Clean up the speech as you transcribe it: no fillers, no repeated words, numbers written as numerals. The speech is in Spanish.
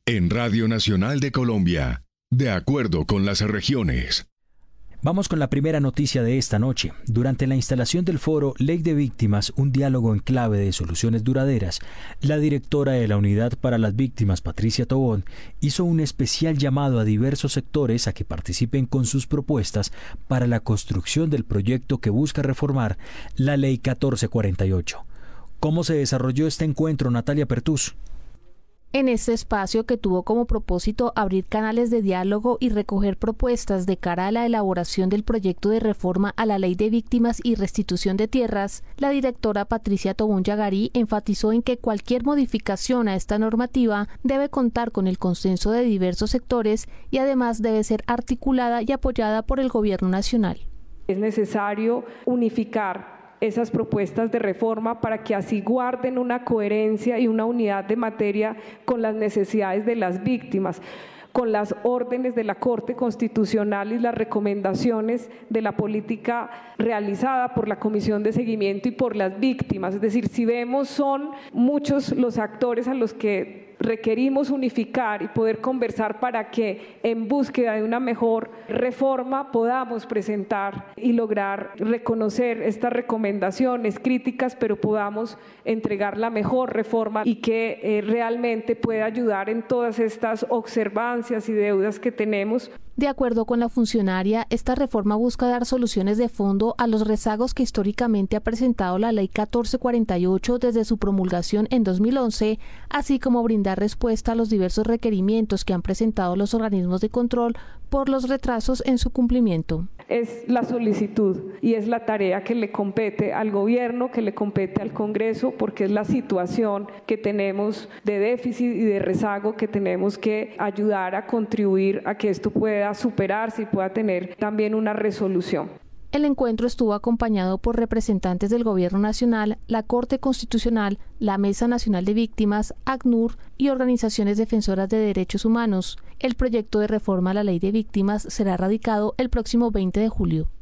En Radio Nacional de Colombia, de acuerdo con las regiones. Vamos con la primera noticia de esta noche. Durante la instalación del foro Ley de Víctimas, un diálogo en clave de soluciones duraderas, la directora de la Unidad para las Víctimas, Patricia Tobón, hizo un especial llamado a diversos sectores a que participen con sus propuestas para la construcción del proyecto que busca reformar la Ley 1448. ¿Cómo se desarrolló este encuentro, Natalia Pertús? En este espacio, que tuvo como propósito abrir canales de diálogo y recoger propuestas de cara a la elaboración del proyecto de reforma a la Ley de Víctimas y Restitución de Tierras, la directora Patricia Tobón Yagarí enfatizó en que cualquier modificación a esta normativa debe contar con el consenso de diversos sectores y además debe ser articulada y apoyada por el Gobierno Nacional. Es necesario unificar esas propuestas de reforma para que así guarden una coherencia y una unidad de materia con las necesidades de las víctimas, con las órdenes de la Corte Constitucional y las recomendaciones de la política realizada por la Comisión de Seguimiento y por las víctimas. Es decir, si vemos, son muchos los actores a los que requerimos unificar y poder conversar para que en búsqueda de una mejor reforma podamos presentar y lograr reconocer estas recomendaciones críticas, pero podamos entregar la mejor reforma y que realmente pueda ayudar en todas estas observancias y deudas que tenemos. De acuerdo con la funcionaria, esta reforma busca dar soluciones de fondo a los rezagos que históricamente ha presentado la Ley 1448 desde su promulgación en 2011, así como brindar respuesta a los diversos requerimientos que han presentado los organismos de control por los retrasos en su cumplimiento. Es la solicitud y es la tarea que le compete al gobierno, que le compete al Congreso, porque es la situación que tenemos de déficit y de rezago que tenemos que ayudar a contribuir a que esto pueda superarse y pueda tener también una resolución. El encuentro estuvo acompañado por representantes del Gobierno Nacional, la Corte Constitucional, la Mesa Nacional de Víctimas, ACNUR y organizaciones defensoras de derechos humanos. El proyecto de reforma a la Ley de Víctimas será radicado el próximo 20 de julio.